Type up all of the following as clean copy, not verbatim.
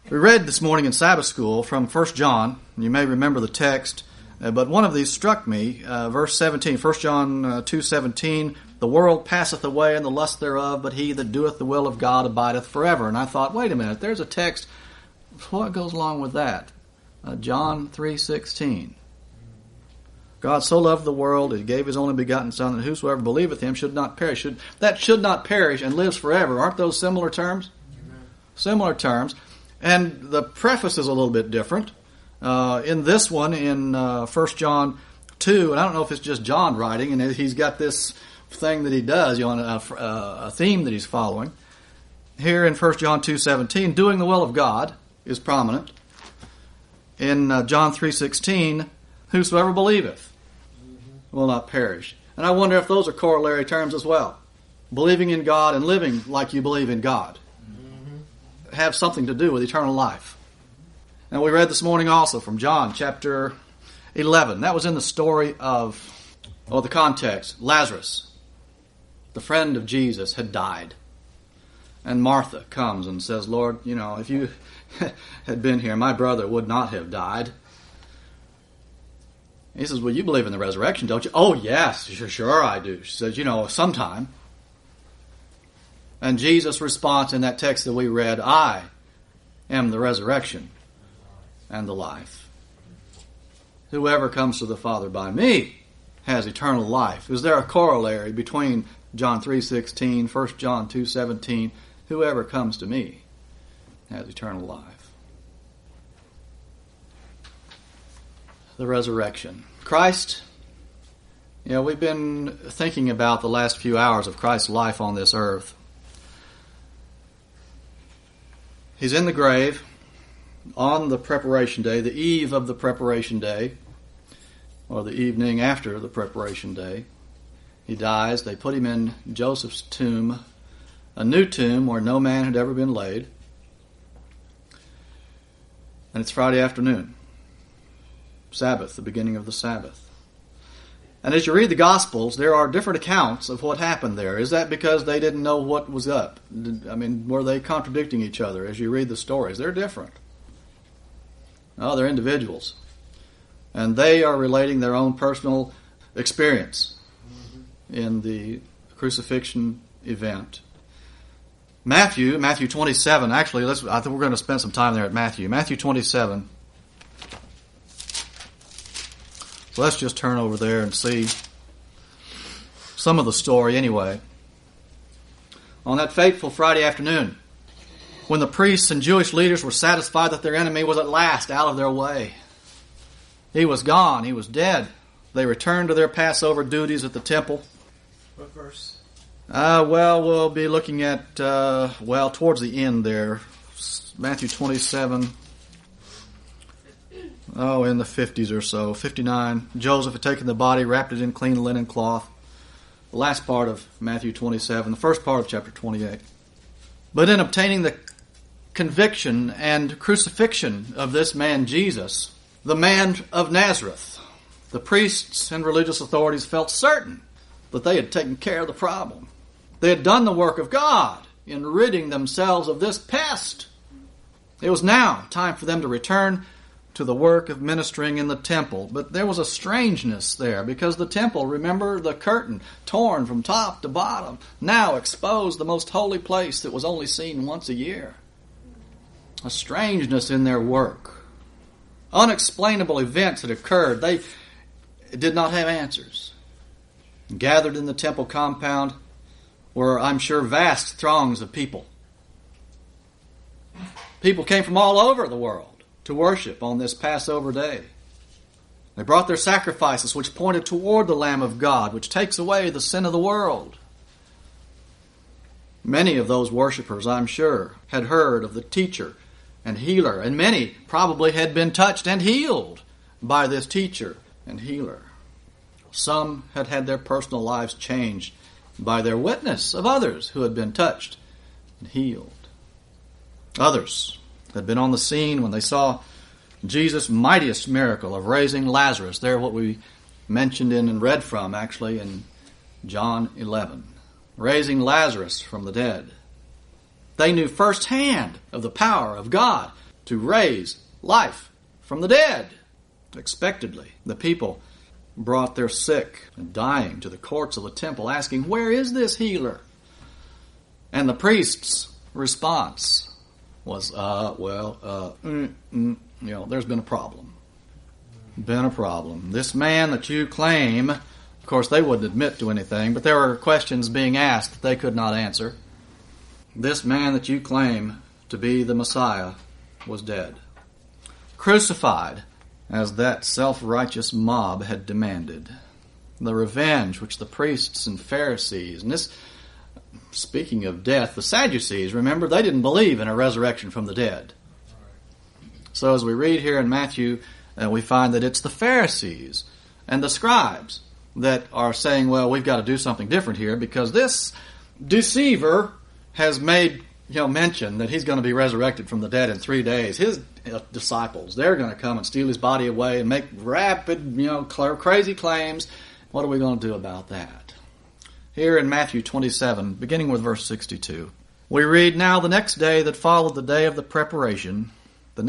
We read this morning in Sabbath school from 1 John. You may remember the text, but one of these struck me. Verse 17, 1 John 2:17, "The world passeth away and the lust thereof, but he that doeth the will of God abideth forever." And I thought, wait a minute, there's a text. What goes along with that? John 3:16. God so loved the world, he gave his only begotten Son, that whosoever believeth him should not perish. That should not perish and lives forever. Aren't those similar terms? Amen. Similar terms. And the preface is a little bit different. In this one, in 1 John 2, and I don't know if it's just John writing, and he's got this thing that he does, a theme that he's following. Here in 1 John 2:17, doing the will of God is prominent. In John 3:16, whosoever believeth will not perish. And I wonder if those are corollary terms as well. Believing in God and living like you believe in God have something to do with eternal life. And we read this morning also from John chapter 11. That was in the story of, the context, Lazarus, the friend of Jesus, had died. And Martha comes and says, "Lord, if you had been here, my brother would not have died." He says, "Well, you believe in the resurrection, don't you?" "Oh, yes, sure I do." She says, "Sometime." And Jesus' response in that text that we read, "I am the resurrection and the life. Whoever comes to the Father by me has eternal life." Is there a corollary between John 3:16, 1 John 2:17? Whoever comes to me has eternal life. The resurrection. Christ, we've been thinking about the last few hours of Christ's life on this earth. He's in the grave on the preparation day, the eve of the preparation day, or the evening after the preparation day. He dies. They put him in Joseph's tomb, a new tomb where no man had ever been laid. And it's Friday afternoon, Sabbath, the beginning of the Sabbath. And as you read the Gospels, there are different accounts of what happened there. Is that because they didn't know what was up? Were they contradicting each other as you read the stories? They're different. No, they're individuals. And they are relating their own personal experience in the crucifixion event. Matthew 27. Actually, I think we're going to spend some time there at Matthew. Matthew 27. So let's just turn over there and see some of the story anyway. On that fateful Friday afternoon, when the priests and Jewish leaders were satisfied that their enemy was at last out of their way, he was gone, he was dead, they returned to their Passover duties at the temple. What verse? We'll be looking at, towards the end there, Matthew 27. In the 50s or so. 59. Joseph had taken the body, wrapped it in clean linen cloth. The last part of Matthew 27, the first part of chapter 28. But in obtaining the conviction and crucifixion of this man Jesus, the man of Nazareth, the priests and religious authorities felt certain that they had taken care of the problem. They had done the work of God in ridding themselves of this pest. It was now time for them to return to the work of ministering in the temple. But there was a strangeness there, because the temple, remember, the curtain torn from top to bottom, now exposed the most holy place that was only seen once a year. A strangeness in their work. Unexplainable events had occurred. They did not have answers. Gathered in the temple compound were, I'm sure, vast throngs of people. People came from all over the world to worship on this Passover day. They brought their sacrifices, which pointed toward the Lamb of God, which takes away the sin of the world. Many of those worshipers, I'm sure, had heard of the teacher and healer, and many probably had been touched and healed by this teacher and healer. Some had had their personal lives changed by their witness of others who had been touched and healed. Others had been on the scene when they saw Jesus' mightiest miracle of raising Lazarus. There, what we mentioned in and read from, actually, in John 11. Raising Lazarus from the dead. They knew firsthand of the power of God to raise life from the dead. Expectedly, the people brought their sick and dying to the courts of the temple, asking, "Where is this healer?" And the priest's response was, there's been a problem. This man that you claim, of course they wouldn't admit to anything, but there were questions being asked that they could not answer. This man that you claim to be the Messiah was dead, crucified, as that self-righteous mob had demanded. The revenge which the priests and Pharisees, and this, speaking of death, the Sadducees, remember, they didn't believe in a resurrection from the dead. So as we read here in Matthew, we find that it's the Pharisees and the scribes that are saying, well, we've got to do something different here because this deceiver has made mention that he's going to be resurrected from the dead in 3 days. His disciples, they're going to come and steal his body away and make rapid, crazy claims. What are we going to do about that? Here in Matthew 27, beginning with verse 62, we read, "Now the next day that followed the day of the preparation," this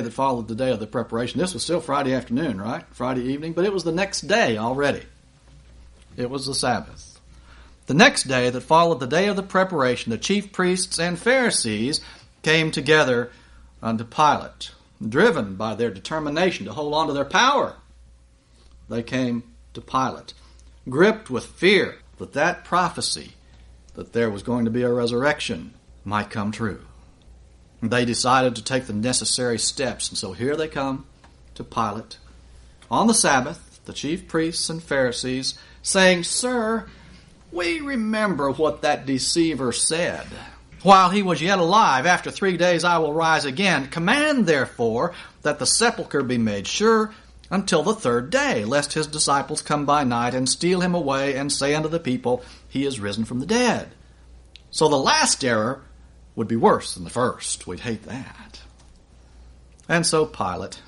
was still Friday afternoon, right? Friday evening, but it was the next day already. It was the Sabbath. "The next day that followed the day of the preparation, the chief priests and Pharisees came together unto Pilate, driven by their determination to hold on to their power. They came to Pilate, gripped with fear that prophecy, that there was going to be a resurrection, might come true. They decided to take the necessary steps, and so here they come to Pilate on the Sabbath, the chief priests and Pharisees, saying, "Sir, we remember what that deceiver said. While he was yet alive, after 3 days I will rise again. Command, therefore, that the sepulchre be made sure until the 3rd day, lest his disciples come by night and steal him away and say unto the people, He is risen from the dead." So the last error would be worse than the first. We'd hate that. And so Pilate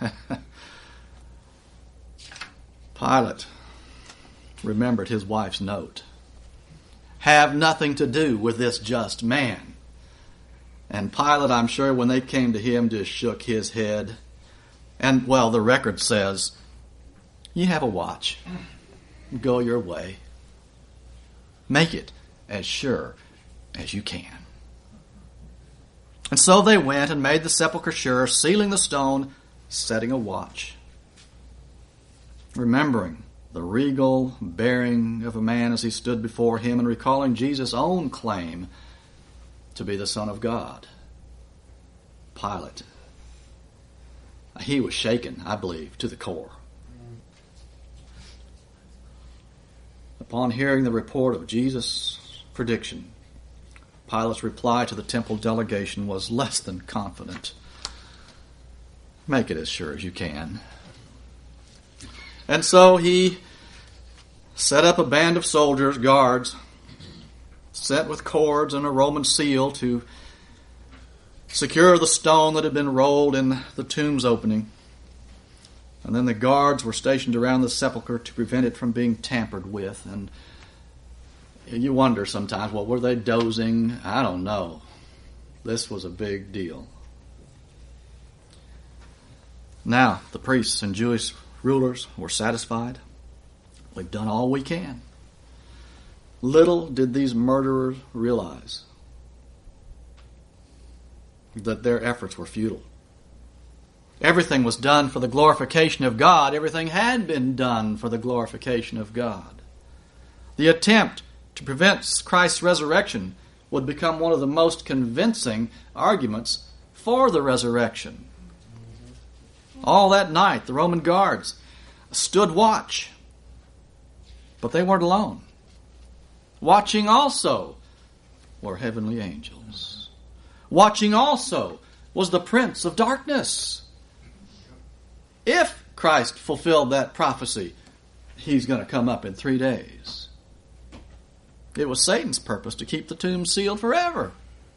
remembered his wife's note. Have nothing to do with this just man. And Pilate, I'm sure, when they came to him, just shook his head. And, well, the record says, "You have a watch. Go your way. Make it as sure as you can." And so they went and made the sepulchre sure, sealing the stone, setting a watch. Remembering the regal bearing of a man as he stood before him and recalling Jesus' own claim to be the Son of God. Pilate, he was shaken, I believe, to the core. Upon hearing the report of Jesus' prediction, Pilate's reply to the temple delegation was less than confident. Make it as sure as you can. And so he set up a band of soldiers, guards, set with cords and a Roman seal to secure the stone that had been rolled in the tomb's opening. And then the guards were stationed around the sepulchre to prevent it from being tampered with. And you wonder sometimes, well, were they dozing? I don't know. This was a big deal. Now, the priests and Jewish rulers were satisfied. We've done all we can. Little did these murderers realize that their efforts were futile. Everything was done for the glorification of God. Everything had been done for the glorification of God. The attempt to prevent Christ's resurrection would become one of the most convincing arguments for the resurrection. All that night, the Roman guards stood watch. But they weren't alone. Watching also were heavenly angels. Watching also was the prince of darkness. If Christ fulfilled that prophecy, he's going to come up in 3 days. It was Satan's purpose to keep the tomb sealed forever,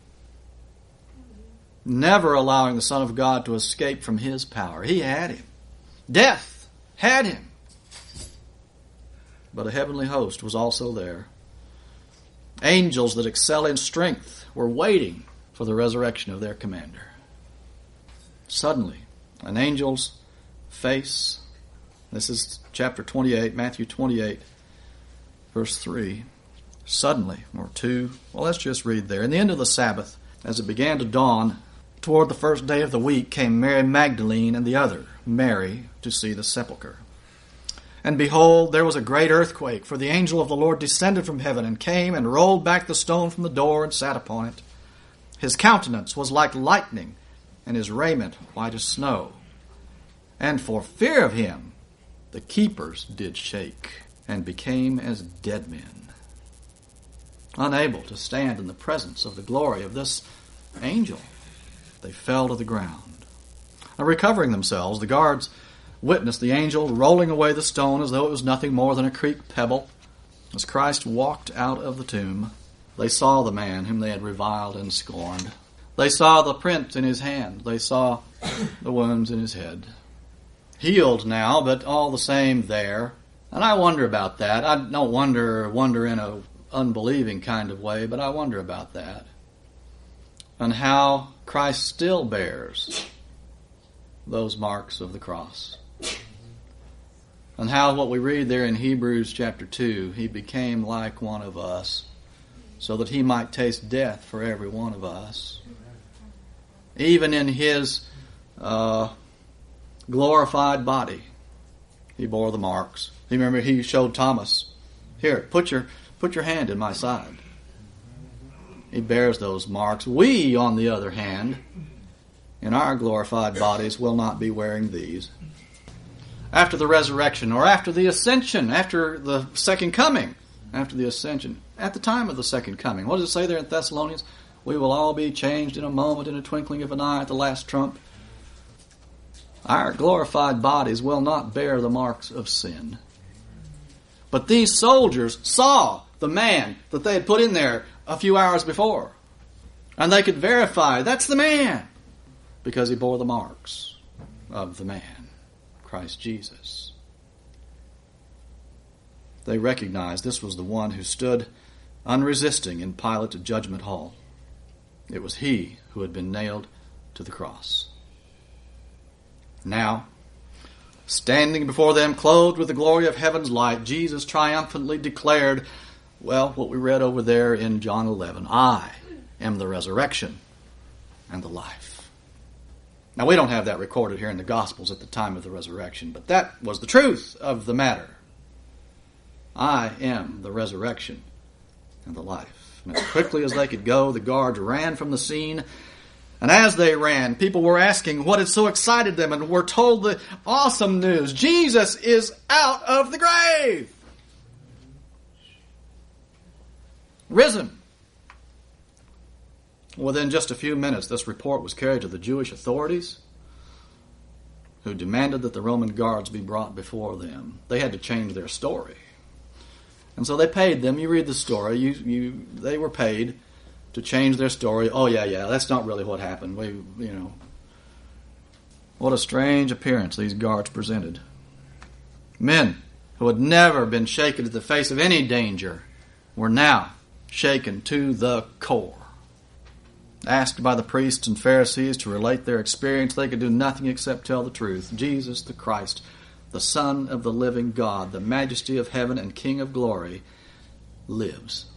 never allowing the Son of God to escape from his power. He had him. Death had him. But a heavenly host was also there. Angels that excel in strength were waiting for the resurrection of their commander. Suddenly, an angel's face. This is chapter 28, Matthew 28, verse 3. Suddenly, or 2. Well, let's just read there. In the end of the Sabbath, as it began to dawn, toward the first day of the week, came Mary Magdalene and the other, Mary, to see the sepulchre. And behold, there was a great earthquake, for the angel of the Lord descended from heaven and came and rolled back the stone from the door and sat upon it. His countenance was like lightning, and his raiment white as snow. And for fear of him, the keepers did shake, and became as dead men, unable to stand in the presence of the glory of this angel. They fell to the ground. Now, recovering themselves, the guards witnessed the angel rolling away the stone as though it was nothing more than a creek pebble. As Christ walked out of the tomb, they saw the man whom they had reviled and scorned. They saw the print in his hand. They saw the wounds in his head. Healed now, but all the same there. And I wonder about that. I don't wonder in a unbelieving kind of way, but I wonder about that. And how Christ still bears those marks of the cross. And how what we read there in Hebrews chapter 2, he became like one of us, so that he might taste death for every one of us. Even in his glorified body, he bore the marks. You remember he showed Thomas, here, put your hand in my side. He bears those marks. We, on the other hand, in our glorified bodies, will not be wearing these. After the resurrection, or after the ascension, after the second coming, after the ascension, at the time of the second coming. What does it say there in Thessalonians? We will all be changed in a moment, in a twinkling of an eye, at the last trump. Our glorified bodies will not bear the marks of sin. But these soldiers saw the man that they had put in there a few hours before. And they could verify, that's the man, because he bore the marks of the man, Christ Jesus. They recognized this was the one who stood unresisting in Pilate's judgment hall. It was he who had been nailed to the cross. Now, standing before them, clothed with the glory of heaven's light, Jesus triumphantly declared, well, what we read over there in John 11, I am the resurrection and the life. Now, we don't have that recorded here in the Gospels at the time of the resurrection, but that was the truth of the matter. I am the resurrection and the life. And as quickly as they could go, the guards ran from the scene. And as they ran, people were asking what had so excited them, and were told the awesome news. Jesus is out of the grave. Risen. Within just a few minutes, this report was carried to the Jewish authorities, who demanded that the Roman guards be brought before them. They had to change their story. And so they paid them. You read the story. They were paid to change their story. Oh, yeah, that's not really what happened. What a strange appearance these guards presented. Men who had never been shaken at the face of any danger were now shaken to the core. Asked by the priests and Pharisees to relate their experience, they could do nothing except tell the truth. Jesus the Christ, the Son of the living God, the majesty of heaven and King of glory, lives.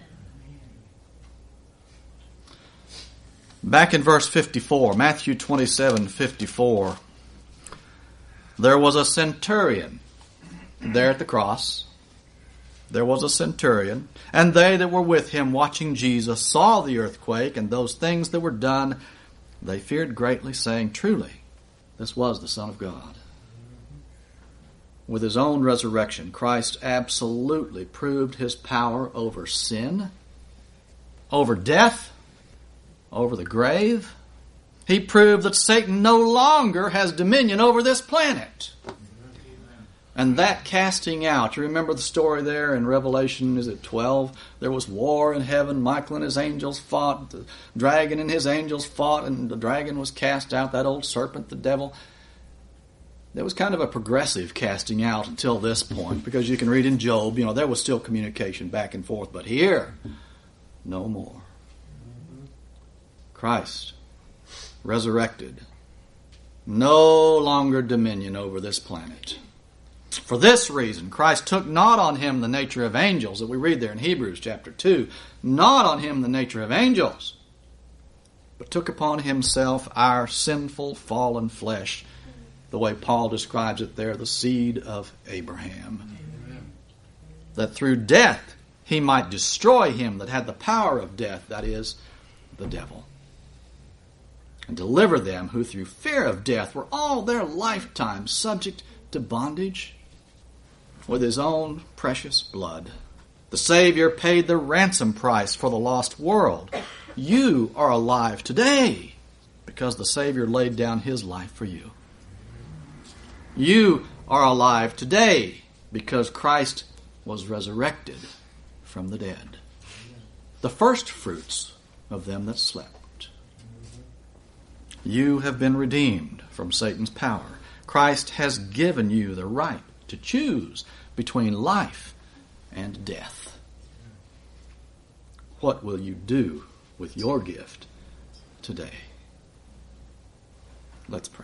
Back in verse 54, Matthew 27:54, there was a centurion there at the cross. There was a centurion, and they that were with him watching Jesus saw the earthquake and those things that were done. They feared greatly, saying, truly, this was the Son of God. With his own resurrection, Christ absolutely proved his power over sin, over death, over the grave. He proved that Satan no longer has dominion over this planet. And that casting out, you remember the story there in Revelation, is it 12? There was war in heaven. Michael and his angels fought. The dragon and his angels fought, and the dragon was cast out, that old serpent, the devil. There was kind of a progressive casting out until this point, because you can read in Job, there was still communication back and forth. But here, no more. Christ, resurrected, no longer dominion over this planet. For this reason, Christ took not on him the nature of angels, that we read there in Hebrews chapter 2, not on him the nature of angels, but took upon himself our sinful, fallen flesh, the way Paul describes it there, the seed of Abraham. Amen. That through death he might destroy him that had the power of death, that is, the devil, and deliver them who through fear of death were all their lifetime subject to bondage. With his own precious blood, the Savior paid the ransom price for the lost world. You are alive today because the Savior laid down his life for you. You are alive today because Christ was resurrected from the dead, the first fruits of them that slept. You have been redeemed from Satan's power. Christ has given you the right to choose between life and death. What will you do with your gift today? Let's pray.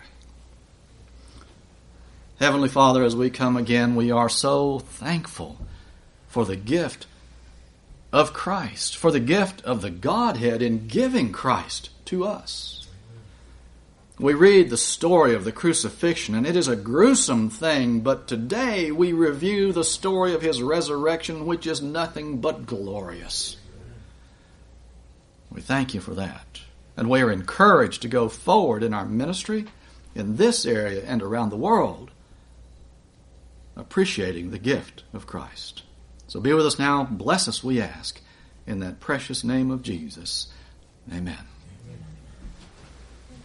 Heavenly Father, as we come again, we are so thankful for the gift of Christ, for the gift of the Godhead in giving Christ to us. We read the story of the crucifixion, and it is a gruesome thing, but today we review the story of his resurrection, which is nothing but glorious. We thank you for that, and we are encouraged to go forward in our ministry in this area and around the world, appreciating the gift of Christ. So be with us now. Bless us, we ask, in that precious name of Jesus. Amen.